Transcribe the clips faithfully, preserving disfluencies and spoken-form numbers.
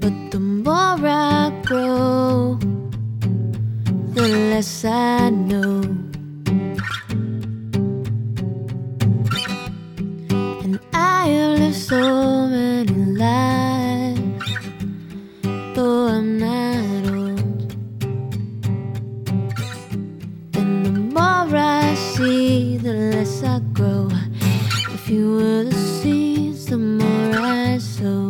But the more I grow, the less I know. And I have lived so many lives, though I'm not old. And the more I see, the less I grow. If you were the seeds, the more I sow.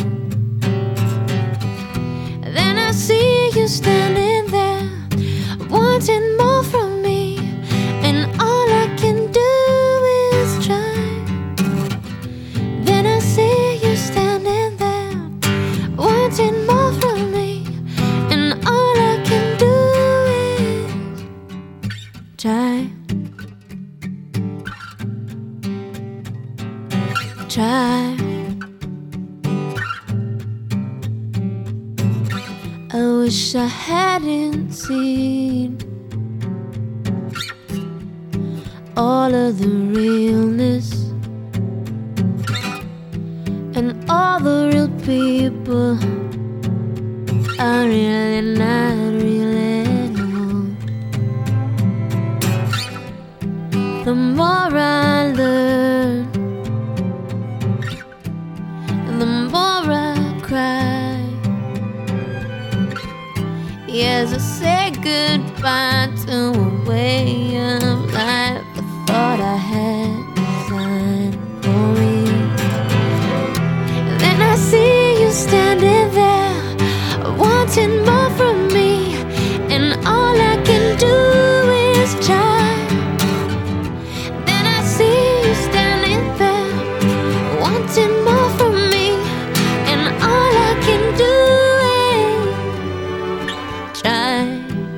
Then I see you standing there, wanting more from me, and all I can do is try. Then I see you standing there, wanting more from me, and all I can do is try. Try. I wish I hadn't seen all of the realness and all the real people are really not real anymore. The more I learn, the more I cry. Yes, I say goodbye to a way of life I thought I had designed for me. Then I see you standing there, wanting more from me, and all I can do is try. Then I see you standing there, wanting more from me, and all I can do is try.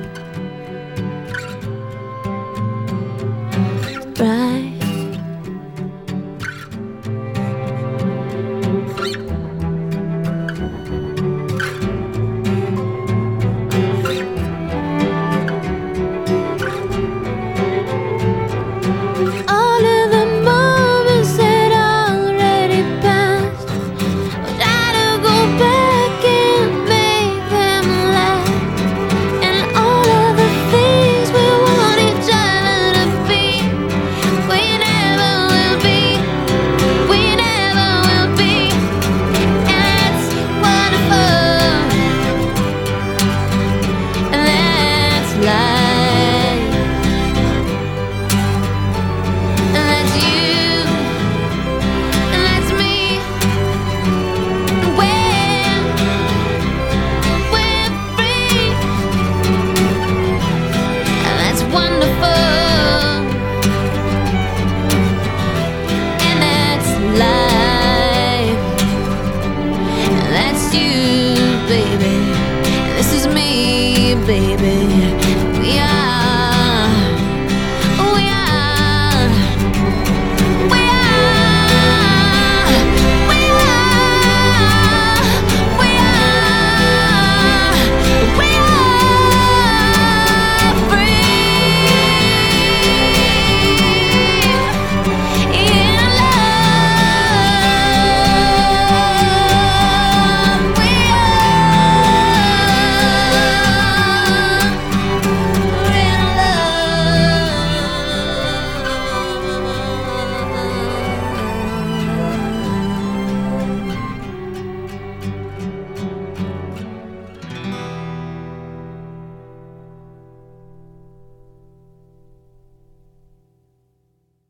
Try. All of the moments that already passed, I'll try to go back and make them last. And all of the things we want each other to be, we never will be, we never will be. And that's wonderful, and that's life. And that's you, and that's me. When we're free, and that's wonderful, and that's life, and that's you, baby.